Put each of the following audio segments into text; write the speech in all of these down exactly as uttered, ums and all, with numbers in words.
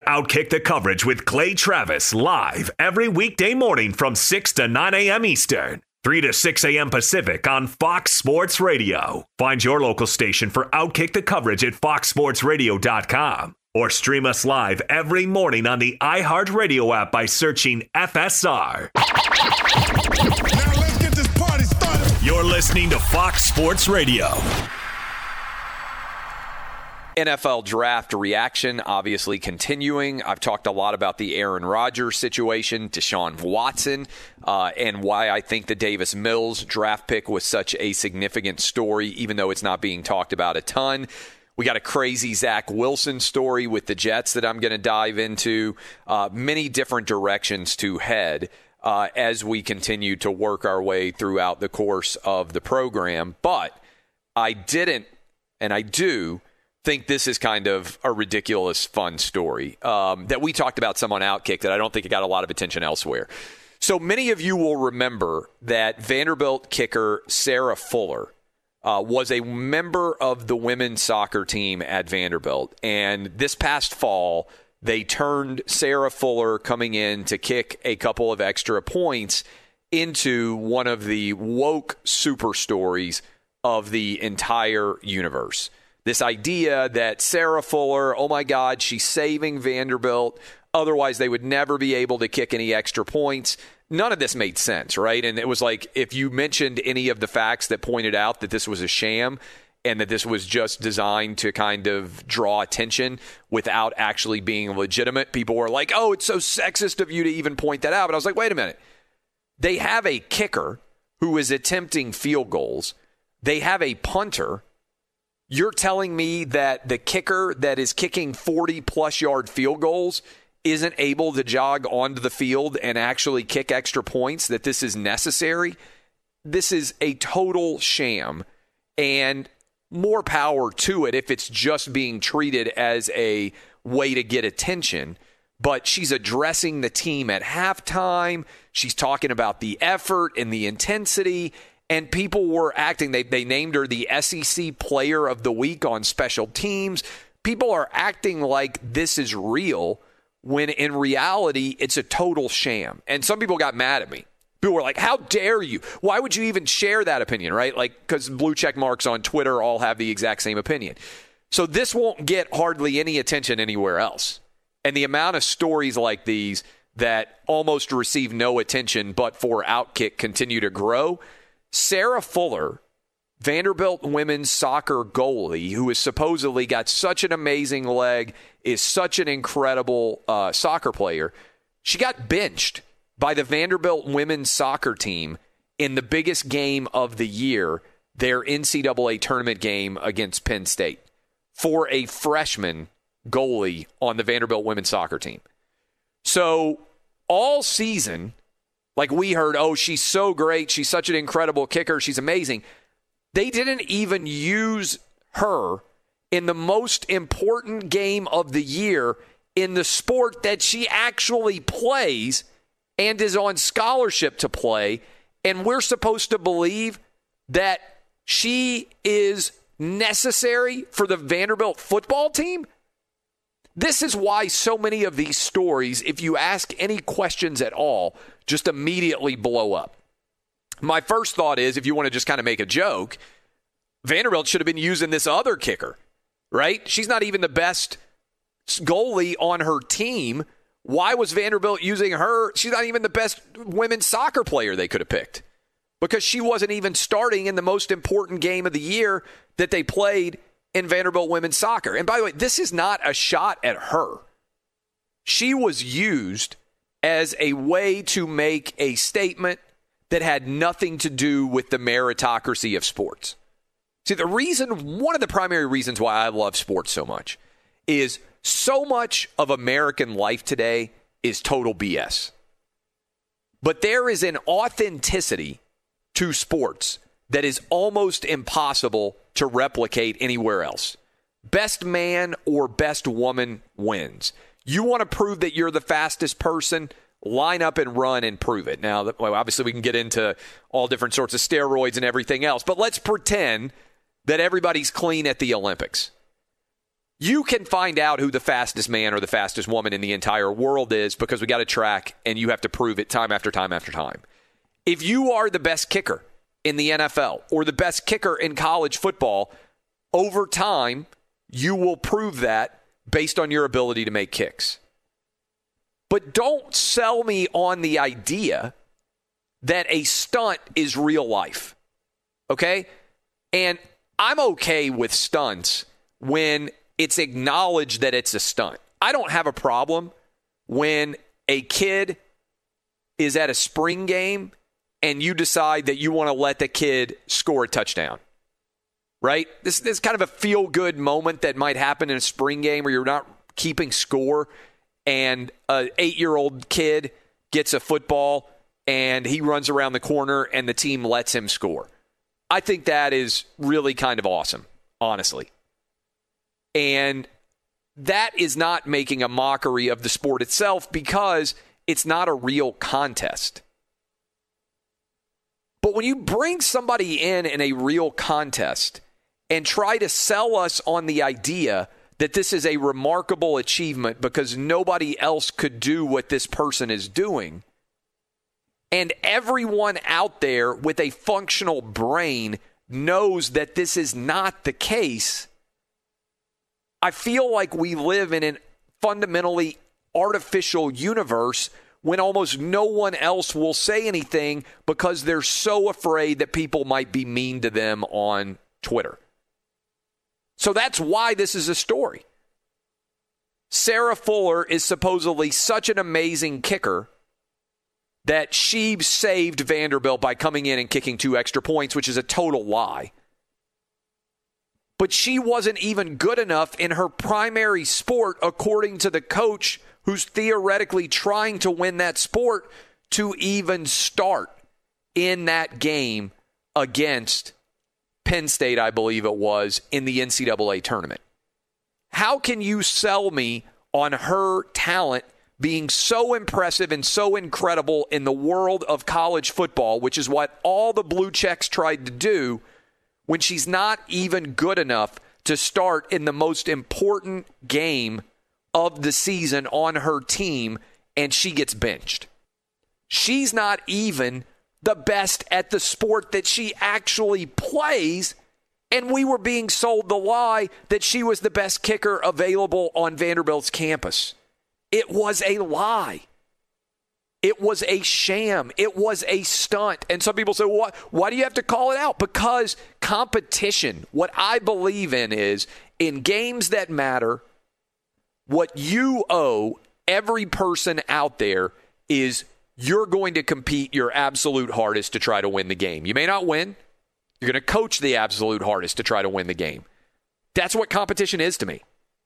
Outkick the Coverage with Clay Travis live every weekday morning from six to nine a.m. Eastern, three to six a.m. Pacific on Fox Sports Radio. Find your local station for Outkick the Coverage at fox sports radio dot com or stream us live every morning on the iHeartRadio app by searching F S R. Now let's get this party started. You're listening to Fox Sports Radio. N F L draft reaction obviously continuing. I've talked a lot about the Aaron Rodgers situation, Deshaun Watson, uh, and why I think the Davis Mills draft pick was such a significant story, even though it's not being talked about a ton. We got a crazy Zach Wilson story with the Jets that I'm going to dive into. Uh, many different directions to head uh, as we continue to work our way throughout the course of the program. But I didn't, and I do, think this is kind of a ridiculous fun story um, that we talked about some on Outkick that I don't think it got a lot of attention elsewhere. So many of you will remember that Vanderbilt kicker Sarah Fuller uh, was a member of the women's soccer team at Vanderbilt. And this past fall, they turned Sarah Fuller coming in to kick a couple of extra points into one of the woke super stories of the entire universe. This idea that Sarah Fuller, oh my God, she's saving Vanderbilt. Otherwise, they would never be able to kick any extra points. None of this made sense, right? And it was like if you mentioned any of the facts that pointed out that this was a sham and that this was just designed to kind of draw attention without actually being legitimate, people were like, oh, it's so sexist of you to even point that out. But I was like, wait a minute. They have a kicker who is attempting field goals. They have a punter. You're telling me that the kicker that is kicking forty-plus yard field goals isn't able to jog onto the field and actually kick extra points, that this is necessary? This is a total sham, and more power to it if it's just being treated as a way to get attention. But she's addressing the team at halftime. She's talking about the effort and the intensity. And people were acting, they they named her the S E C Player of the Week on special teams. People are acting like this is real when in reality it's a total sham. And some people got mad at me. People were like, how dare you? Why would you even share that opinion, right? Like, because blue check marks on Twitter all have the exact same opinion. So this won't get hardly any attention anywhere else. And the amount of stories like these that almost receive no attention but for Outkick continue to grow. Sarah Fuller, Vanderbilt women's soccer goalie, who has supposedly got such an amazing leg, is such an incredible uh, soccer player, she got benched by the Vanderbilt women's soccer team in the biggest game of the year, their N C double A tournament game against Penn State, for a freshman goalie on the Vanderbilt women's soccer team. So all season, like we heard, oh, she's so great. She's such an incredible kicker. She's amazing. They didn't even use her in the most important game of the year in the sport that she actually plays and is on scholarship to play. And we're supposed to believe that she is necessary for the Vanderbilt football team? This is why so many of these stories, if you ask any questions at all, just immediately blow up. My first thought is, if you want to just kind of make a joke, Vanderbilt should have been using this other kicker, right? She's not even the best goalie on her team. Why was Vanderbilt using her? She's not even the best women's soccer player they could have picked, because she wasn't even starting in the most important game of the year that they played in Vanderbilt women's soccer. And by the way, this is not a shot at her. She was used as a way to make a statement that had nothing to do with the meritocracy of sports. See, the reason, one of the primary reasons why I love sports so much is so much of American life today is total B S. But there is an authenticity to sports that is almost impossible to replicate anywhere else. Best man or best woman wins. You want to prove that you're the fastest person? Line up and run and prove it. Now, well, obviously, we can get into all different sorts of steroids and everything else, but let's pretend that everybody's clean at the Olympics. You can find out who the fastest man or the fastest woman in the entire world is because we got a track and you have to prove it time after time after time. If you are the best kicker in the N F L or the best kicker in college football, over time, you will prove that based on your ability to make kicks. But don't sell me on the idea that a stunt is real life. Okay? And I'm okay with stunts when it's acknowledged that it's a stunt. I don't have a problem when a kid is at a spring game and you decide that you want to let the kid score a touchdown. Right? This, this is kind of a feel-good moment that might happen in a spring game where you're not keeping score and an eight-year-old kid gets a football and he runs around the corner and the team lets him score. I think that is really kind of awesome, honestly. And that is not making a mockery of the sport itself because it's not a real contest. But when you bring somebody in in a real contest and try to sell us on the idea that this is a remarkable achievement because nobody else could do what this person is doing, and everyone out there with a functional brain knows that this is not the case, I feel like we live in a fundamentally artificial universe when almost no one else will say anything because they're so afraid that people might be mean to them on Twitter. So that's why this is a story. Sarah Fuller is supposedly such an amazing kicker that she saved Vanderbilt by coming in and kicking two extra points, which is a total lie. But she wasn't even good enough in her primary sport, according to the coach who's theoretically trying to win that sport, to even start in that game against Penn State, I believe it was, in the N C double A tournament. How can you sell me on her talent being so impressive and so incredible in the world of college football, which is what all the blue checks tried to do, when she's not even good enough to start in the most important game of the season on her team and she gets benched? She's not even the best at the sport that she actually plays, and we were being sold the lie that she was the best kicker available on Vanderbilt's campus. It was a lie. It was a sham. It was a stunt. And some people say, well, why do you have to call it out? Because competition, what I believe in is, in games that matter, what you owe every person out there is you're going to compete your absolute hardest to try to win the game. You may not win. You're going to coach the absolute hardest to try to win the game. That's what competition is to me.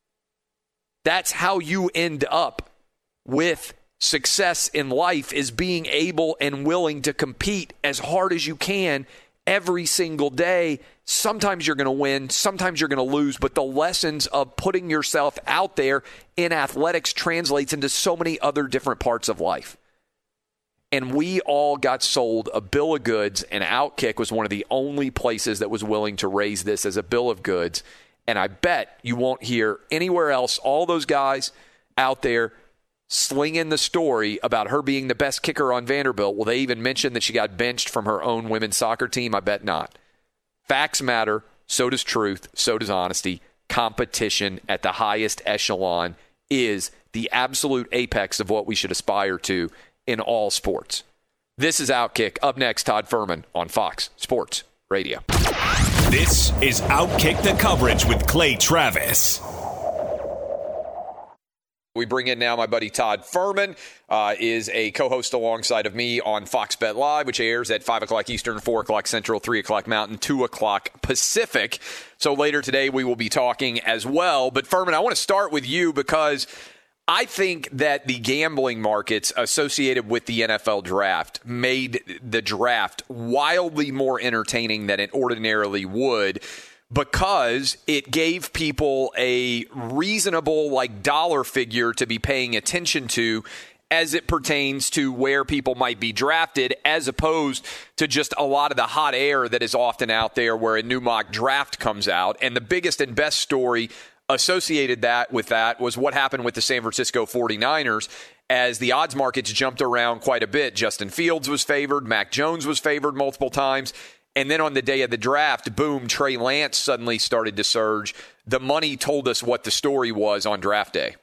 That's how you end up with success in life, is being able and willing to compete as hard as you can every single day. Sometimes you're going to win, sometimes you're going to lose, but the lessons of putting yourself out there in athletics translates into so many other different parts of life. And we all got sold a bill of goods, and Outkick was one of the only places that was willing to raise this as a bill of goods. And I bet you won't hear anywhere else all those guys out there slinging the story about her being the best kicker on Vanderbilt. Will they even mention that she got benched from her own women's soccer team? I bet not. Facts matter. So does truth. So does honesty. Competition at the highest echelon is the absolute apex of what we should aspire to in all sports. This is Outkick. Up next, Todd Fuhrman on Fox Sports Radio. This is Outkick the Coverage with Clay Travis. We bring in now my buddy Todd Fuhrman, uh, is a co-host alongside of me on Fox Bet Live, which airs at five o'clock Eastern, four o'clock Central, three o'clock Mountain, two o'clock Pacific. So later today we will be talking as well. But Fuhrman, I want to start with you because I think that the gambling markets associated with the N F L draft made the draft wildly more entertaining than it ordinarily would, because it gave people a reasonable like dollar figure to be paying attention to as it pertains to where people might be drafted, as opposed to just a lot of the hot air that is often out there where a new mock draft comes out. And the biggest and best story Associated that with that was what happened with the San Francisco forty-niners as the odds markets jumped around quite a bit. Justin Fields was favored. Mac Jones was favored multiple times. And then on the day of the draft, boom, Trey Lance suddenly started to surge. The money told us what the story was on draft day.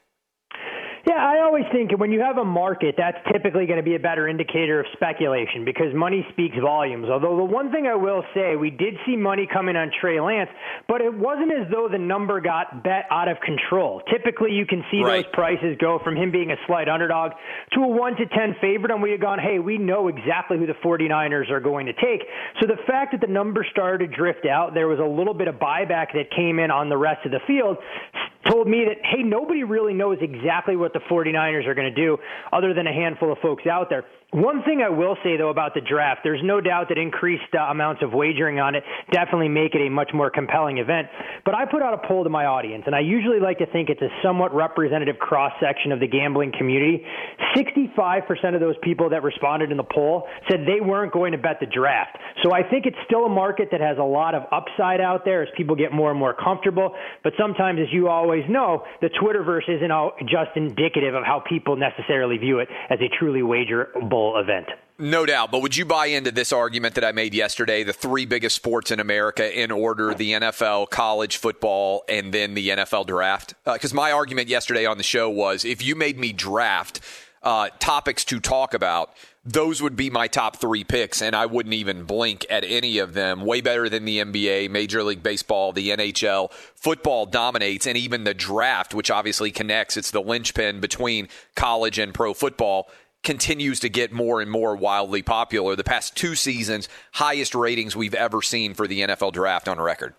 Yeah, I always think when you have a market, that's typically going to be a better indicator of speculation because money speaks volumes. Although the one thing I will say, we did see money come in on Trey Lance, but it wasn't as though the number got bet out of control. Typically, you can see right. those prices go from him being a slight underdog to a one to ten favorite, and we had gone, hey, we know exactly who the forty-niners are going to take. So the fact that the number started to drift out, there was a little bit of buyback that came in on the rest of the field, told me that, hey, nobody really knows exactly what the forty-niners are going to do other than a handful of folks out there. One thing I will say, though, about the draft, there's no doubt that increased uh, amounts of wagering on it definitely make it a much more compelling event. But I put out a poll to my audience, and I usually like to think it's a somewhat representative cross-section of the gambling community. sixty-five percent of those people that responded in the poll said they weren't going to bet the draft. So I think it's still a market that has a lot of upside out there as people get more and more comfortable. But sometimes, as you always know, the Twitterverse isn't all just indicative of how people necessarily view it as a truly wagerable event. No doubt, but would you buy into this argument that I made yesterday, the three biggest sports in America in order, the N F L, college football, and then the N F L draft? Because uh, my argument yesterday on the show was if you made me draft uh, topics to talk about, those would be my top three picks, and I wouldn't even blink at any of them. Way better than the N B A, Major League Baseball, the N H L. Football dominates, and even the draft, which obviously connects, it's the linchpin between college and pro football, continues to get more and more wildly popular. The past two seasons, highest ratings we've ever seen for the N F L draft on record.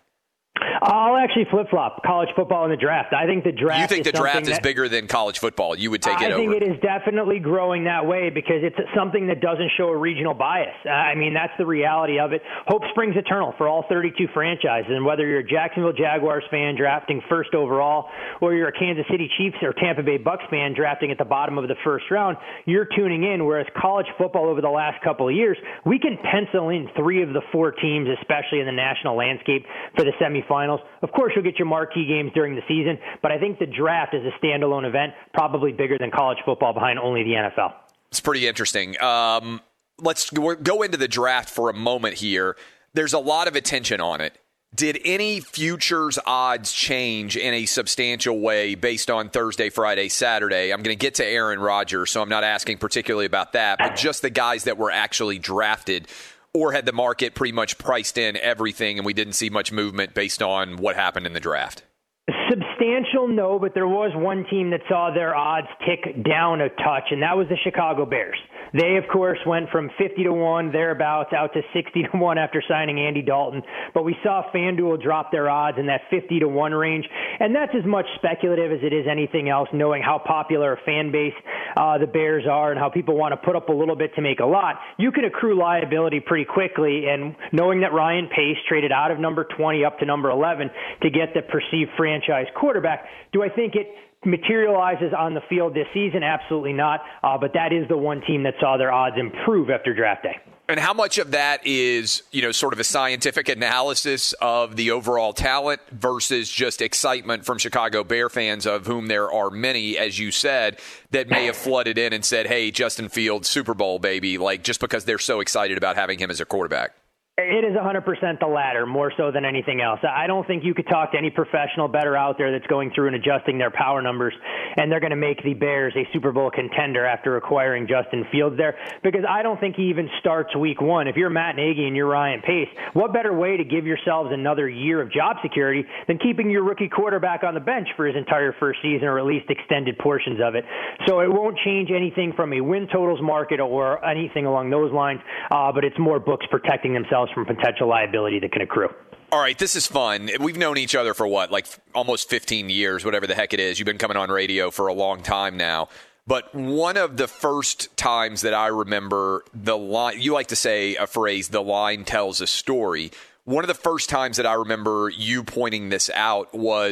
I'll actually flip-flop college football in the draft. I think the draft You think is the draft is that, bigger than college football? You would take it I over? I think it is definitely growing that way because it's something that doesn't show a regional bias. Uh, I mean, that's the reality of it. Hope springs eternal for all thirty-two franchises, and whether you're a Jacksonville Jaguars fan drafting first overall or you're a Kansas City Chiefs or Tampa Bay Bucks fan drafting at the bottom of the first round, you're tuning in, whereas college football over the last couple of years, we can pencil in three of the four teams, especially in the national landscape, for the semifinals. Of course, you'll get your marquee games during the season, but I think the draft is a standalone event, probably bigger than college football behind only the N F L. It's pretty interesting. Um, let's go into the draft for a moment here. There's a lot of attention on it. Did any futures odds change in a substantial way based on Thursday, Friday, Saturday? I'm going to get to Aaron Rodgers, so I'm not asking particularly about that, but just the guys that were actually drafted. Or had the market pretty much priced in everything and we didn't see much movement based on what happened in the draft? Substantial, no, but there was one team that saw their odds tick down a touch, and that was the Chicago Bears. They, of course, went from fifty to one, thereabouts, out to sixty to one after signing Andy Dalton. But we saw FanDuel drop their odds in that fifty to one range, and that's as much speculative as it is anything else, knowing how popular a fan base uh, the Bears are and how people want to put up a little bit to make a lot. You can accrue liability pretty quickly, and knowing that Ryan Pace traded out of number twenty up to number eleven to get the perceived franchise quarterback, do I think it materializes on the field this season? Absolutely not. Uh, but that is the one team that saw their odds improve after draft day. And how much of that is, you know, sort of a scientific analysis of the overall talent versus just excitement from Chicago Bear fans, of whom there are many, as you said, that may have flooded in and said, hey, Justin Fields, Super Bowl, baby, like just because they're so excited about having him as a quarterback? It is one hundred percent the latter, more so than anything else. I don't think you could talk to any professional bettor out there that's going through and adjusting their power numbers, and they're going to make the Bears a Super Bowl contender after acquiring Justin Fields there, because I don't think he even starts week one. If you're Matt Nagy and you're Ryan Pace, what better way to give yourselves another year of job security than keeping your rookie quarterback on the bench for his entire first season, or at least extended portions of it? So it won't change anything from a win totals market or anything along those lines, uh, but it's more books protecting themselves from potential liability that can accrue. All right, this is fun. We've known each other for what, like almost fifteen years, whatever the heck it is. You've been coming on radio for a long time now. But one of the first times that I remember the line, you like to say a phrase, the line tells a story. One of the first times that I remember you pointing this out was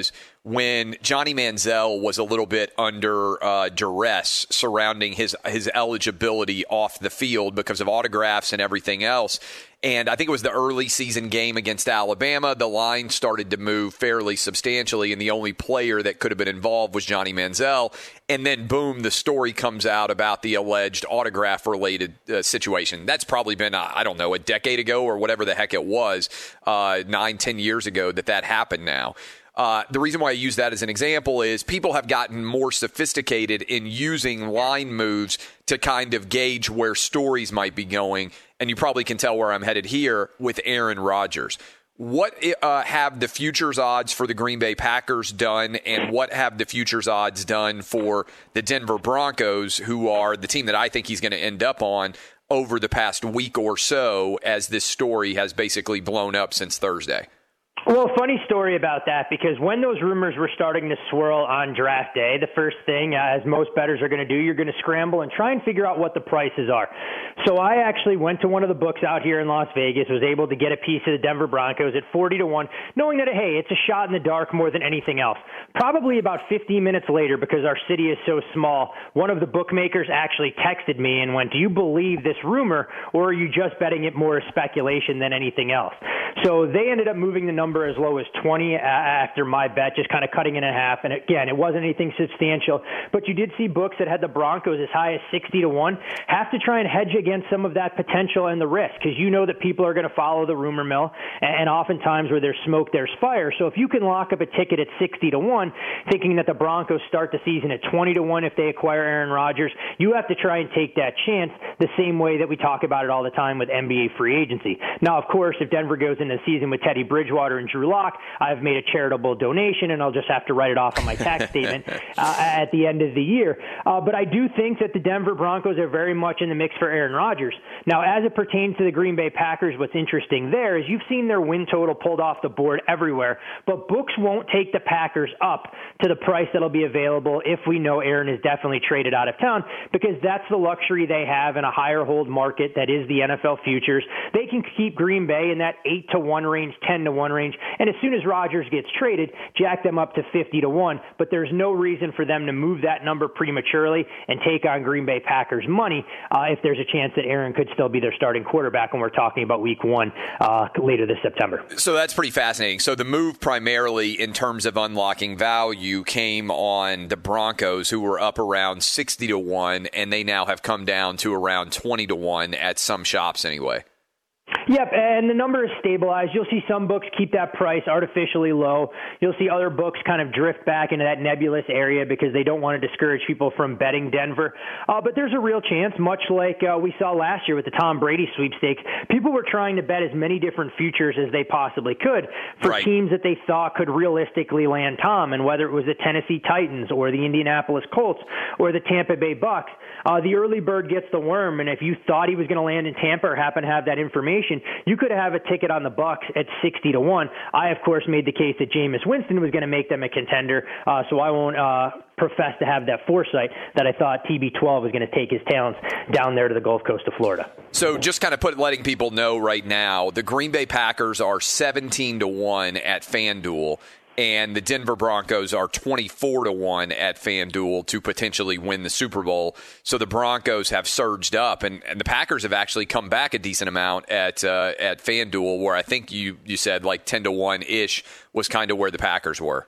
when Johnny Manziel was a little bit under uh, duress surrounding his his eligibility off the field because of autographs and everything else. And I think it was the early season game against Alabama. The line started to move fairly substantially, and the only player that could have been involved was Johnny Manziel. And then, boom, the story comes out about the alleged autograph-related uh, situation. That's probably been, uh, I don't know, a decade ago or whatever the heck it was, uh, nine, ten years ago that that happened now. Uh, the reason why I use that as an example is people have gotten more sophisticated in using line moves to kind of gauge where stories might be going. And you probably can tell where I'm headed here with Aaron Rodgers. What uh, have the futures odds for the Green Bay Packers done, and what have the futures odds done for the Denver Broncos, who are the team that I think he's going to end up on over the past week or so as this story has basically blown up since Thursday? Well, funny story about that, because when those rumors were starting to swirl on draft day, the first thing, as most bettors are going to do, you're going to scramble and try and figure out what the prices are. So I actually went to one of the books out here in Las Vegas, was able to get a piece of the Denver Broncos at forty to one, knowing that, hey, it's a shot in the dark more than anything else. Probably about fifteen minutes later, because our city is so small, one of the bookmakers actually texted me and went, do you believe this rumor, or are you just betting it more as speculation than anything else? So they ended up moving the number as low as twenty after my bet, just kind of cutting it in half. And again, it wasn't anything substantial, but you did see books that had the Broncos as high as sixty to one. Have to try and hedge against some of that potential and the risk, because you know that people are going to follow the rumor mill, and oftentimes where there's smoke, there's fire. So if you can lock up a ticket at sixty to one, thinking that the Broncos start the season at twenty to one if they acquire Aaron Rodgers, you have to try and take that chance the same way that we talk about it all the time with N B A free agency. Now, of course, if Denver goes into the season with Teddy Bridgewater and Drew Lock, I've made a charitable donation, and I'll just have to write it off on my tax statement uh, at the end of the year. Uh, but I do think that the Denver Broncos are very much in the mix for Aaron Rodgers. Now, as it pertains to the Green Bay Packers, what's interesting there is you've seen their win total pulled off the board everywhere, but books won't take the Packers up to the price that'll be available if we know Aaron is definitely traded out of town, because that's the luxury they have in a higher hold market that is the N F L futures. They can keep Green Bay in that eight to one range, ten to one range, and as soon as Rodgers gets traded, jack them up to fifty to one, but there's no reason for them to move that number prematurely and take on Green Bay Packers money uh, if there's a chance that Aaron could still be their starting quarterback when we're talking about week one uh, later this September. So that's pretty fascinating. So the move primarily in terms of unlocking value came on the Broncos, who were up around sixty to one, and they now have come down to around twenty to one at some shops anyway. Yep, and the number is stabilized. You'll see some books keep that price artificially low. You'll see other books kind of drift back into that nebulous area because they don't want to discourage people from betting Denver. Uh, but there's a real chance, much like uh, we saw last year with the Tom Brady sweepstakes, people were trying to bet as many different futures as they possibly could for right. teams that they thought could realistically land Tom, and whether it was the Tennessee Titans or the Indianapolis Colts or the Tampa Bay Bucks. Uh, the early bird gets the worm, and if you thought he was going to land in Tampa or happen to have that information, you could have a ticket on the Bucks at sixty to one. I, of course, made the case that Jameis Winston was going to make them a contender, uh, so I won't uh, profess to have that foresight that I thought T B twelve was going to take his talents down there to the Gulf Coast of Florida. So just kind of put letting people know right now, the Green Bay Packers are seventeen to one at FanDuel, and the Denver Broncos are twenty-four to one at FanDuel to potentially win the Super Bowl. So the Broncos have surged up, and, and the Packers have actually come back a decent amount at uh, at FanDuel, where I think you, you said like ten to one-ish was kind of where the Packers were.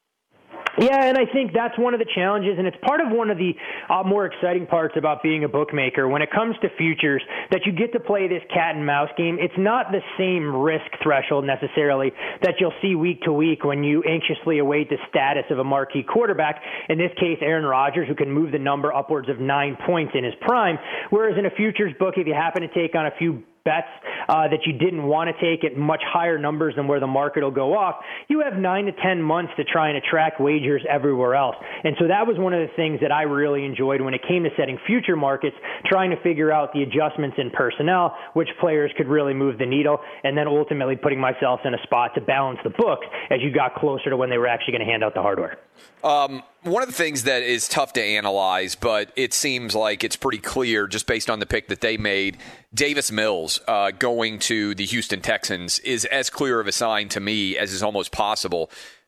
Yeah, and I think that's one of the challenges, and it's part of one of the uh, more exciting parts about being a bookmaker. When it comes to futures, that you get to play this cat and mouse game, it's not the same risk threshold necessarily that you'll see week to week when you anxiously await the status of a marquee quarterback, in this case Aaron Rodgers, who can move the number upwards of nine points in his prime, whereas in a futures book, if you happen to take on a few bets uh, that you didn't want to take at much higher numbers than where the market will go off, you have nine to ten months to try and attract wagers everywhere else. And so that was one of the things that I really enjoyed when it came to setting future markets, trying to figure out the adjustments in personnel, which players could really move the needle, and then ultimately putting myself in a spot to balance the books as you got closer to when they were actually going to hand out the hardware. Um, one of the things that is tough to analyze, but it seems like it's pretty clear just based on the pick that they made, Davis Mills uh, going to the Houston Texans is as clear of a sign to me as is almost possible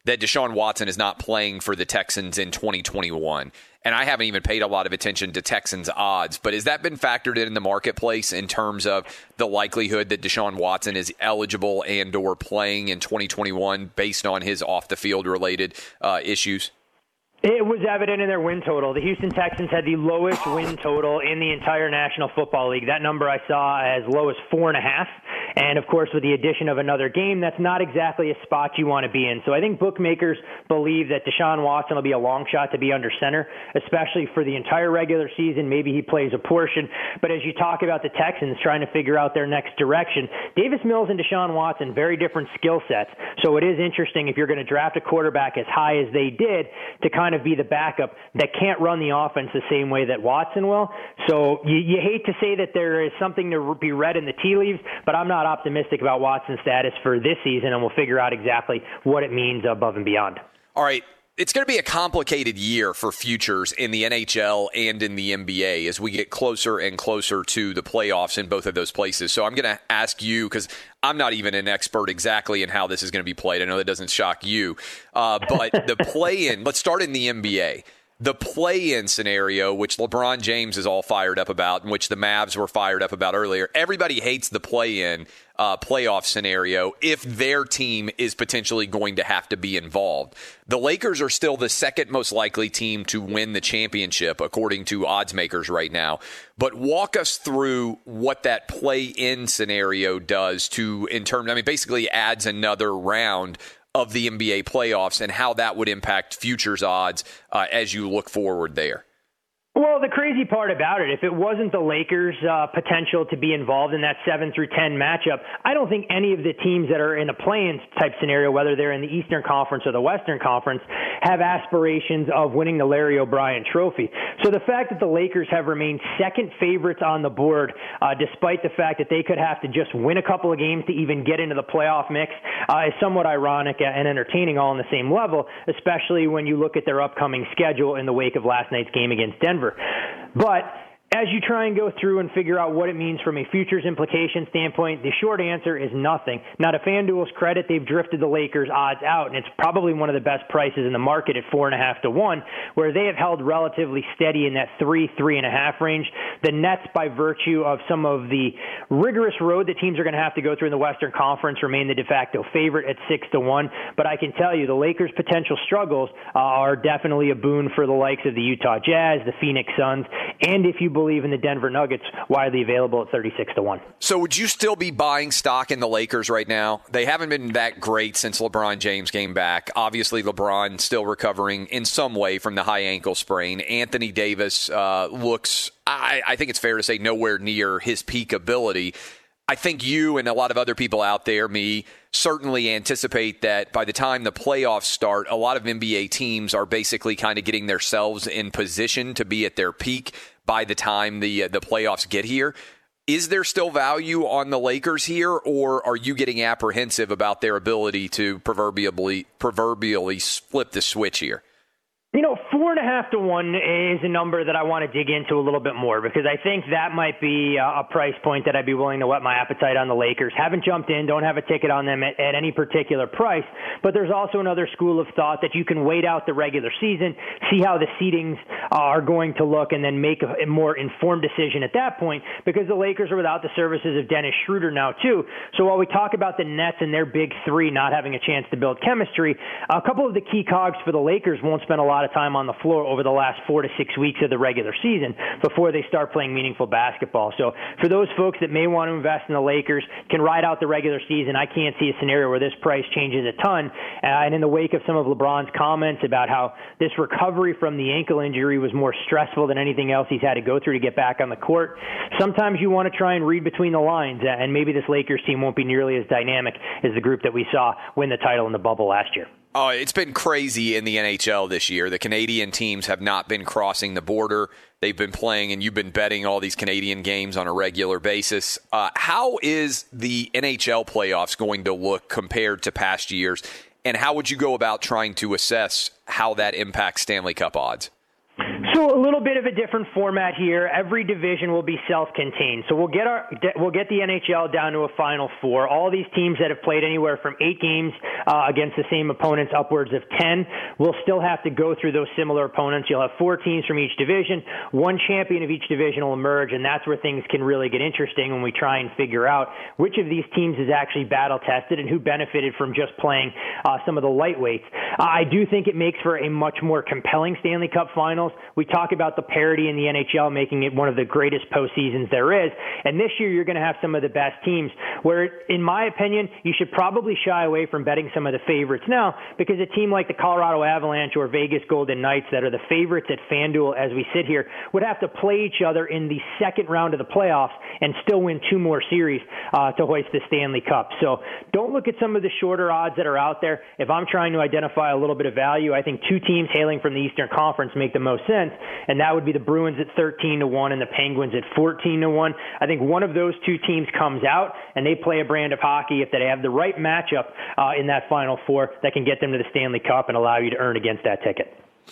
that Deshaun Watson is not playing for the Texans in twenty twenty-one. And I haven't even paid a lot of attention to Texans odds, but has that been factored in the marketplace in terms of the likelihood that Deshaun Watson is eligible and or playing in twenty twenty-one based on his off-the-field related uh, issues? It was evident in their win total. The Houston Texans had the lowest win total in the entire National Football League. That number I saw as low as four and a half. And, of course, with the addition of another game, that's not exactly a spot you want to be in. So I think bookmakers believe that Deshaun Watson will be a long shot to be under center, especially for the entire regular season. Maybe he plays a portion. But as you talk about the Texans trying to figure out their next direction, Davis Mills and Deshaun Watson, very different skill sets. So it is interesting if you're going to draft a quarterback as high as they did to kind of be the backup that can't run the offense the same way that Watson will. So you, you hate to say that there is something to be read in the tea leaves, but I'm not optimistic about Watson's status for this season, and we'll figure out exactly what it means above and beyond. All right. It's going to be a complicated year for futures in the N H L and in the N B A as we get closer and closer to the playoffs in both of those places. So I'm going to ask you, because I'm not even an expert exactly in how this is going to be played. I know that doesn't shock you. Uh, but the play-in, let's start in the N B A. The play-in scenario, which LeBron James is all fired up about, and which the Mavs were fired up about earlier, everybody hates the play-in uh, playoff scenario if their team is potentially going to have to be involved. The Lakers are still the second most likely team to win the championship, according to odds makers right now. But walk us through what that play-in scenario does to, in terms, I mean, basically adds another round of the N B A playoffs and how that would impact futures odds uh, as you look forward there. Well, the crazy part about it, if it wasn't the Lakers' uh, potential to be involved in that seven through ten matchup, I don't think any of the teams that are in a play-in type scenario, whether they're in the Eastern Conference or the Western Conference, have aspirations of winning the Larry O'Brien Trophy. So the fact that the Lakers have remained second favorites on the board, uh, despite the fact that they could have to just win a couple of games to even get into the playoff mix, uh, is somewhat ironic and entertaining all on the same level, especially when you look at their upcoming schedule in the wake of last night's game against Denver. But as you try and go through and figure out what it means from a futures implication standpoint, the short answer is nothing. Now, to FanDuel's credit, they've drifted the Lakers' odds out, and it's probably one of the best prices in the market at four and a half to one, where they have held relatively steady in that three, three and a half range. The Nets, by virtue of some of the rigorous road that teams are going to have to go through in the Western Conference, remain the de facto favorite at six to one. But I can tell you, the Lakers' potential struggles uh, are definitely a boon for the likes of the Utah Jazz, the Phoenix Suns, and if you believe in the Denver Nuggets, widely available at thirty-six to one. So would you still be buying stock in the Lakers right now? They haven't been that great since LeBron James came back. Obviously, LeBron still recovering in some way from the high ankle sprain. Anthony Davis uh, looks, I, I think it's fair to say, nowhere near his peak ability. I think you and a lot of other people out there, me, certainly anticipate that by the time the playoffs start, a lot of N B A teams are basically kind of getting themselves in position to be at their peak by the time the uh, the playoffs get here. Is there still value on the Lakers here, or are you getting apprehensive about their ability to proverbially proverbially flip the switch here? You know, four and a half to one is a number that I want to dig into a little bit more, because I think that might be a price point that I'd be willing to whet my appetite on the Lakers. Haven't jumped in, don't have a ticket on them at, at any particular price, but there's also another school of thought that you can wait out the regular season, see how the seedings are going to look, and then make a, a more informed decision at that point, because the Lakers are without the services of Dennis Schroeder now too. So while we talk about the Nets and their big three not having a chance to build chemistry, a couple of the key cogs for the Lakers won't spend a lot of time on the floor over the last four to six weeks of the regular season before they start playing meaningful basketball. So for those folks that may want to invest in the Lakers, can ride out the regular season, I can't see a scenario where this price changes a ton. Uh, and in the wake of some of LeBron's comments about how this recovery from the ankle injury was more stressful than anything else he's had to go through to get back on the court, sometimes you want to try and read between the lines, uh, and maybe this Lakers team won't be nearly as dynamic as the group that we saw win the title in the bubble last year. Oh, it's been crazy in the N H L this year. The Canadian teams have not been crossing the border. They've been playing, and you've been betting all these Canadian games on a regular basis. Uh, how is the N H L playoffs going to look compared to past years, and how would you go about trying to assess how that impacts Stanley Cup odds? So a little little bit of a different format here. Every division will be self-contained. So we'll get our we'll get the N H L down to a Final Four. All these teams that have played anywhere from eight games uh, against the same opponents, upwards of ten, will still have to go through those similar opponents. You'll have four teams from each division. One champion of each division will emerge, and that's where things can really get interesting when we try and figure out which of these teams is actually battle-tested and who benefited from just playing uh, some of the lightweights. Uh, I do think it makes for a much more compelling Stanley Cup Finals. We talk about the parity in the N H L making it one of the greatest postseasons there is, and this year you're going to have some of the best teams where, in my opinion, you should probably shy away from betting some of the favorites now, because a team like the Colorado Avalanche or Vegas Golden Knights that are the favorites at FanDuel as we sit here would have to play each other in the second round of the playoffs and still win two more series uh, to hoist the Stanley Cup. So don't look at some of the shorter odds that are out there. If I'm trying to identify a little bit of value, I think two teams hailing from the Eastern Conference make the most sense, and that would be the Bruins at thirteen to one and the Penguins at fourteen to one. I think one of those two teams comes out and they play a brand of hockey if they have the right matchup uh, in that Final Four that can get them to the Stanley Cup and allow you to earn against that ticket.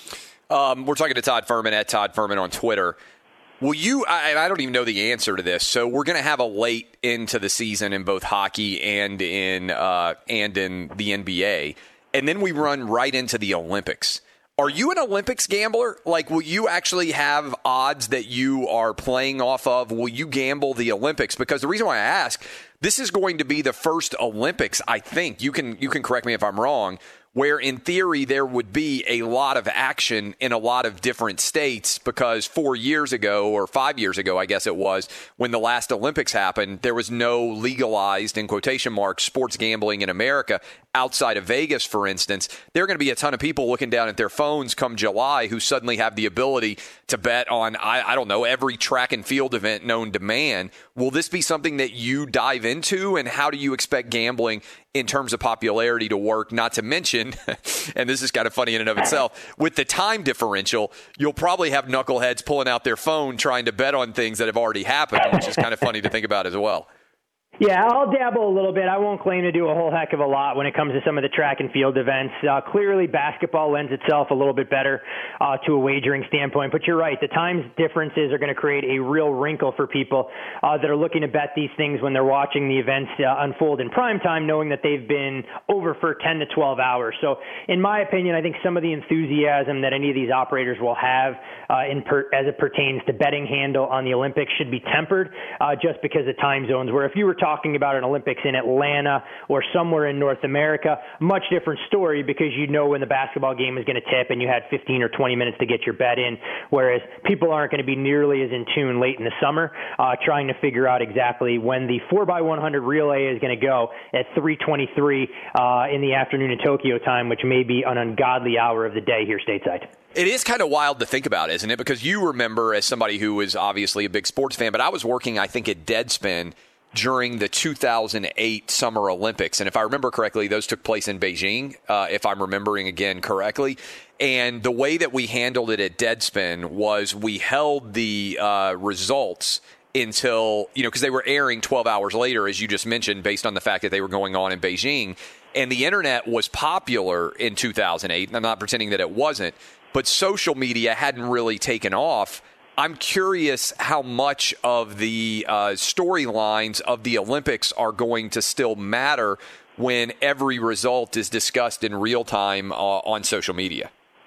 Um, we're talking to Todd Furman at Todd Furman on Twitter. Will you, I, I don't even know the answer to this, so we're going to have a late into the season in both hockey and in uh, and in the N B A, and then we run right into the Olympics. Are you an Olympics gambler? Like, will you actually have odds that you are playing off of? Will you gamble the Olympics? Because the reason why I ask, this is going to be the first Olympics, I think, you can you can correct me if I'm wrong, where in theory there would be a lot of action in a lot of different states, because four years ago, or five years ago, I guess it was, when the last Olympics happened, there was no legalized, in quotation marks, sports gambling in America. Outside of Vegas, for instance, there are going to be a ton of people looking down at their phones come July who suddenly have the ability to bet on, I, I don't know, every track and field event known to man. Will this be something that you dive into, and how do you expect gambling in terms of popularity to work? Not to mention, and this is kind of funny in and of itself, with the time differential, you'll probably have knuckleheads pulling out their phone trying to bet on things that have already happened, which is kind of funny to think about as well. Yeah, I'll dabble a little bit. I won't claim to do a whole heck of a lot when it comes to some of the track and field events. Uh, clearly, basketball lends itself a little bit better uh, to a wagering standpoint. But you're right. The times differences are going to create a real wrinkle for people uh, that are looking to bet these things when they're watching the events uh, unfold in prime time, knowing that they've been over for ten to twelve hours. So, in my opinion, I think some of the enthusiasm that any of these operators will have uh, in per- as it pertains to betting handle on the Olympics should be tempered uh, just because of time zones, where if you were talking about an Olympics in Atlanta or somewhere in North America, much different story, because you know when the basketball game is going to tip and you had fifteen or twenty minutes to get your bet in, whereas people aren't going to be nearly as in tune late in the summer uh, trying to figure out exactly when the four by one hundred relay is going to go at three twenty-three uh, in the afternoon in Tokyo time, which may be an ungodly hour of the day here stateside. It is kind of wild to think about, isn't it? Because you remember, as somebody who is obviously a big sports fan, but I was working, I think, at Deadspin during the two thousand eight Summer Olympics. And if I remember correctly, those took place in Beijing, uh, if I'm remembering again correctly. And the way that we handled it at Deadspin was we held the uh, results until, you know, because they were airing twelve hours later, as you just mentioned, based on the fact that they were going on in Beijing. And the internet was popular in two thousand eight. And I'm not pretending that it wasn't, but social media hadn't really taken off. I'm curious how much of the uh, storylines of the Olympics are going to still matter when every result is discussed in real time uh, on social media.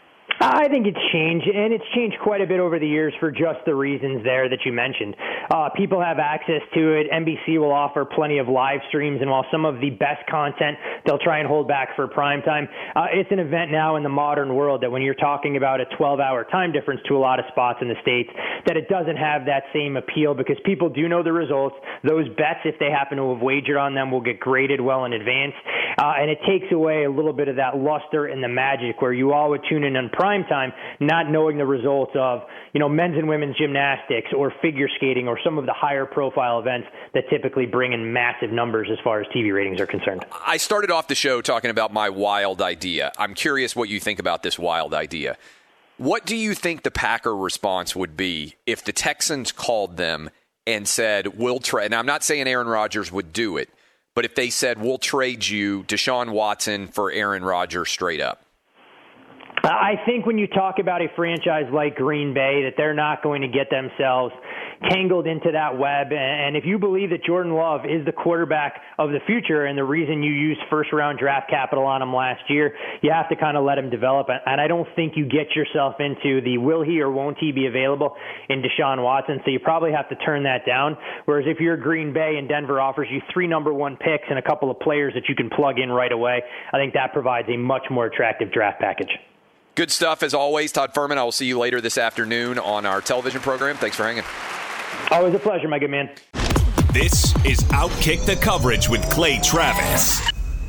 I think it's changed, and it's changed quite a bit over the years for just the reasons there that you mentioned. Uh, people have access to it. N B C will offer plenty of live streams, and while some of the best content they'll try and hold back for prime time, uh, it's an event now in the modern world that when you're talking about a twelve-hour time difference to a lot of spots in the States, that it doesn't have that same appeal, because people do know the results. Those bets, if they happen to have wagered on them, will get graded well in advance, uh, and it takes away a little bit of that luster and the magic where you all would tune in on prime time not knowing the results of, you know, men's and women's gymnastics or figure skating or some of the higher profile events that typically bring in massive numbers as far as T V ratings are concerned. I started off the show talking about my wild idea. I'm curious what you think about this wild idea. What do you think the Packer response would be if the Texans called them and said, we'll trade, and I'm not saying Aaron Rodgers would do it, but if they said, we'll trade you Deshaun Watson for Aaron Rodgers straight up? I think when you talk about a franchise like Green Bay, that they're not going to get themselves tangled into that web. And if you believe that Jordan Love is the quarterback of the future and the reason you used first-round draft capital on him last year, you have to kind of let him develop. And I don't think you get yourself into the will he or won't he be available in Deshaun Watson, so you probably have to turn that down. Whereas if you're Green Bay and Denver offers you three number one picks and a couple of players that you can plug in right away, I think that provides a much more attractive draft package. Good stuff as always, Todd Fuhrman. I will see you later this afternoon on our television program. Thanks for hanging. Always a pleasure, my good man. This is Outkick the Coverage with Clay Travis.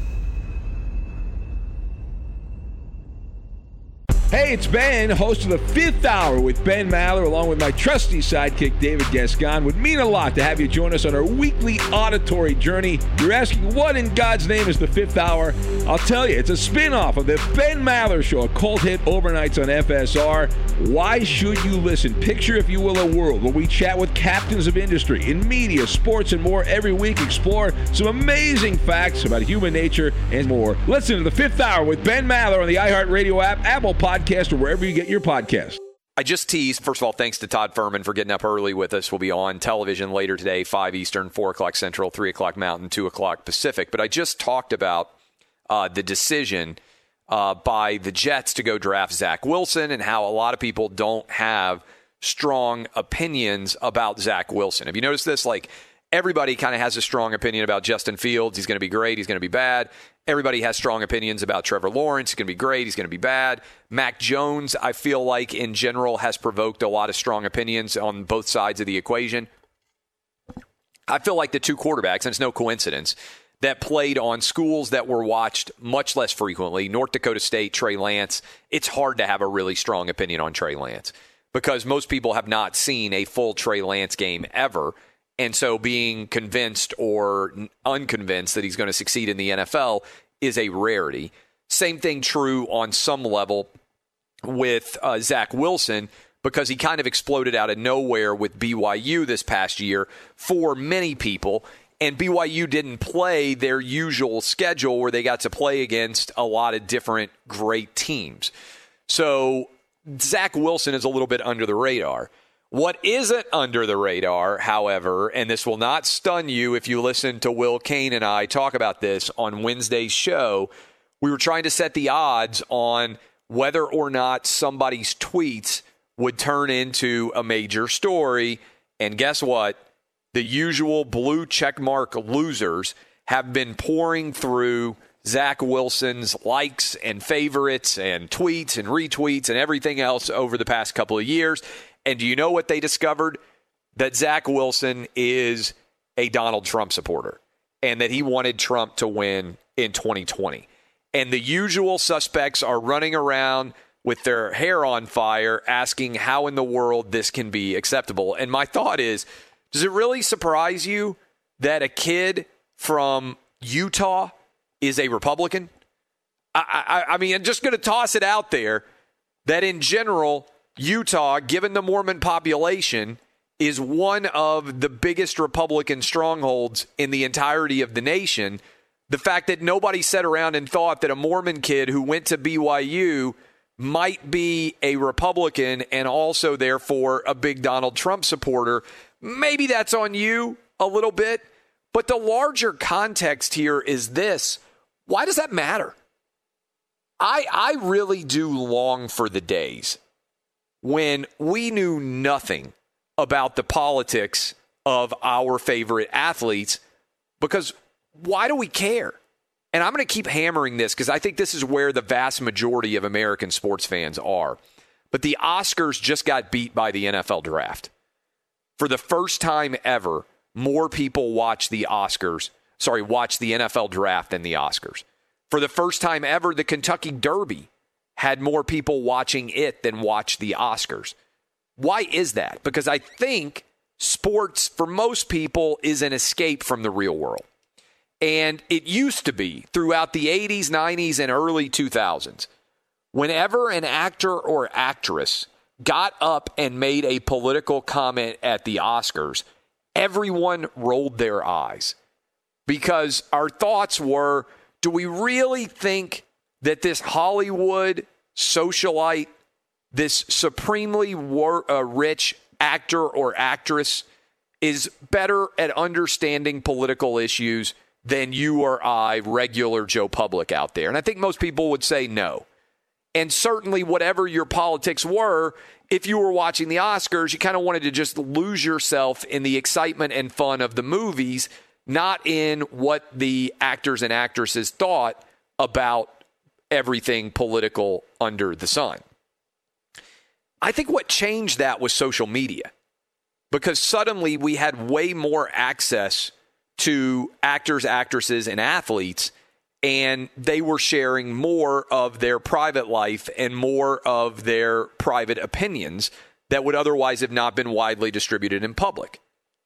Hey, it's Ben, host of the Fifth Hour with Ben Maller, along with my trusty sidekick, David Gascon. Would mean a lot to have you join us on our weekly auditory journey. You're asking, what in God's name is the Fifth Hour? I'll tell you, it's a spin-off of the Ben Maller Show, a cult hit overnights on F S R. Why should you listen? Picture, if you will, a world where we chat with captains of industry in media, sports, and more every week. Explore some amazing facts about human nature and more. Listen to the Fifth Hour with Ben Maller on the iHeartRadio app, Apple Podcasts, or wherever you get your podcasts. I just teased, first of all, thanks to Todd Fuhrman for getting up early with us. We'll be on television later today, five Eastern, four o'clock Central, three o'clock Mountain, two o'clock Pacific. But I just talked about uh, the decision uh, by the Jets to go draft Zach Wilson and how a lot of people don't have strong opinions about Zach Wilson. Have you noticed this? Like, everybody kind of has a strong opinion about Justin Fields. He's going to be great. He's going to be bad. Everybody has strong opinions about Trevor Lawrence. He's going to be great. He's going to be bad. Mac Jones, I feel like, in general, has provoked a lot of strong opinions on both sides of the equation. I feel like the two quarterbacks, and it's no coincidence, that played on schools that were watched much less frequently, North Dakota State, Trey Lance, it's hard to have a really strong opinion on Trey Lance because most people have not seen a full Trey Lance game ever. And so being convinced or unconvinced that he's going to succeed in the N F L is a rarity. Same thing true on some level with uh, Zach Wilson, because he kind of exploded out of nowhere with B Y U this past year for many people. And B Y U didn't play their usual schedule where they got to play against a lot of different great teams. So Zach Wilson is a little bit under the radar. What isn't under the radar, however, and this will not stun you if you listen to Will Kane and I talk about this on Wednesday's show, we were trying to set the odds on whether or not somebody's tweets would turn into a major story. And guess what? The usual blue checkmark losers have been pouring through Zach Wilson's likes and favorites and tweets and retweets and everything else over the past couple of years. And do you know what they discovered? That Zach Wilson is a Donald Trump supporter and that he wanted Trump to win in twenty twenty. And the usual suspects are running around with their hair on fire asking how in the world this can be acceptable. And my thought is, does it really surprise you that a kid from Utah is a Republican? I, I, I mean, I'm just going to toss it out there that in general, Utah, given the Mormon population, is one of the biggest Republican strongholds in the entirety of the nation. The fact that nobody sat around and thought that a Mormon kid who went to B Y U might be a Republican and also, therefore, a big Donald Trump supporter, maybe that's on you a little bit. But the larger context here is this. Why does that matter? I I really do long for the days when we knew nothing about the politics of our favorite athletes, because why do we care? And I'm going to keep hammering this because I think this is where the vast majority of American sports fans are. But the Oscars just got beat by the N F L draft. For the first time ever, more people watch the Oscars, sorry, watch the N F L draft than the Oscars. For the first time ever, the Kentucky Derby had more people watching it than watch the Oscars. Why is that? Because I think sports, for most people, is an escape from the real world. And it used to be throughout the eighties, nineties, and early two thousands. Whenever an actor or actress got up and made a political comment at the Oscars, everyone rolled their eyes. Because our thoughts were, do we really think that this Hollywood socialite, this supremely war, uh, rich actor or actress is better at understanding political issues than you or I, regular Joe Public out there? And I think most people would say no. And certainly whatever your politics were, if you were watching the Oscars, you kind of wanted to just lose yourself in the excitement and fun of the movies, not in what the actors and actresses thought about everything political under the sun. I think what changed that was social media, because suddenly we had way more access to actors, actresses, and athletes, and they were sharing more of their private life and more of their private opinions that would otherwise have not been widely distributed in public.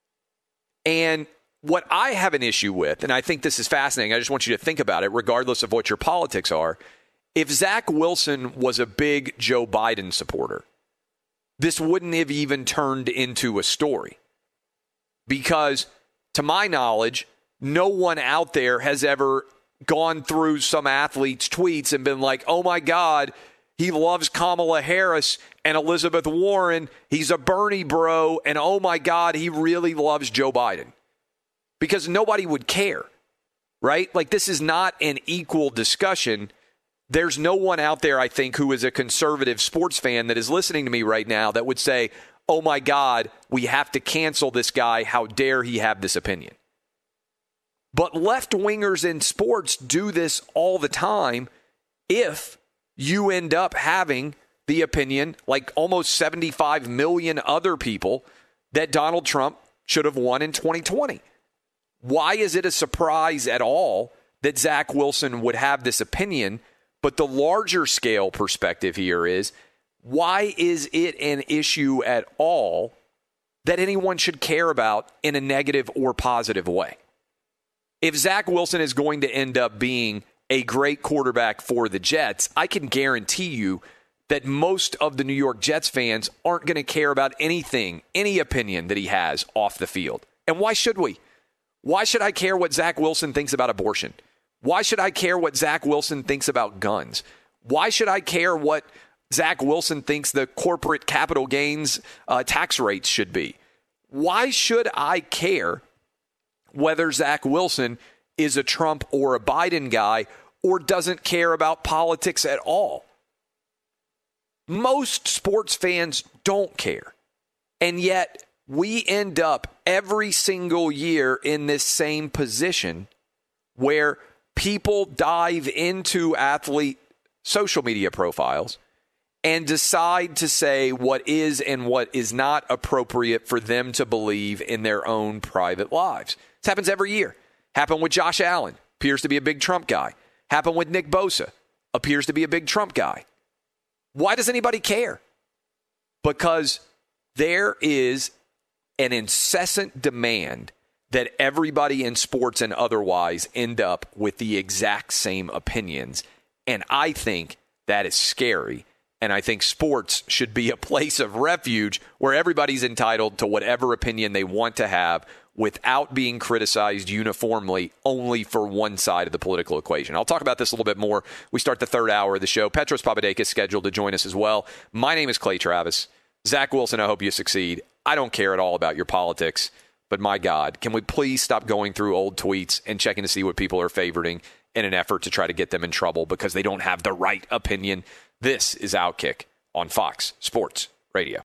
And what I have an issue with, and I think this is fascinating, I just want you to think about it, regardless of what your politics are. If Zach Wilson was a big Joe Biden supporter, this wouldn't have even turned into a story. Because, to my knowledge, no one out there has ever gone through some athlete's tweets and been like, oh my God, he loves Kamala Harris and Elizabeth Warren. He's a Bernie bro. And oh my God, he really loves Joe Biden. Because nobody would care, right? Like, this is not an equal discussion. There's no one out there, I think, who is a conservative sports fan that is listening to me right now that would say, oh my God, we have to cancel this guy. How dare he have this opinion? But left-wingers in sports do this all the time if you end up having the opinion, like almost seventy-five million other people, that Donald Trump should have won in twenty twenty. Why is it a surprise at all that Zach Wilson would have this opinion? But the larger scale perspective here is, why is it an issue at all that anyone should care about in a negative or positive way? If Zach Wilson is going to end up being a great quarterback for the Jets, I can guarantee you that most of the New York Jets fans aren't going to care about anything, any opinion that he has off the field. And why should we? Why should I care what Zach Wilson thinks about abortion? Why should I care what Zach Wilson thinks about guns? Why should I care what Zach Wilson thinks the corporate capital gains uh, tax rates should be? Why should I care whether Zach Wilson is a Trump or a Biden guy or doesn't care about politics at all? Most sports fans don't care. And yet we end up every single year in this same position where people dive into athlete social media profiles and decide to say what is and what is not appropriate for them to believe in their own private lives. This happens every year. Happened with Josh Allen, appears to be a big Trump guy. Happened with Nick Bosa, appears to be a big Trump guy. Why does anybody care? Because there is an incessant demand that everybody in sports and otherwise end up with the exact same opinions. And I think that is scary. And I think sports should be a place of refuge where everybody's entitled to whatever opinion they want to have without being criticized uniformly only for one side of the political equation. I'll talk about this a little bit more. We start the third hour of the show. Petros Papadakis scheduled to join us as well. My name is Clay Travis. Zach Wilson, I hope you succeed. I don't care at all about your politics, but my God, can we please stop going through old tweets and checking to see what people are favoriting in an effort to try to get them in trouble because they don't have the right opinion? This is Outkick on Fox Sports Radio.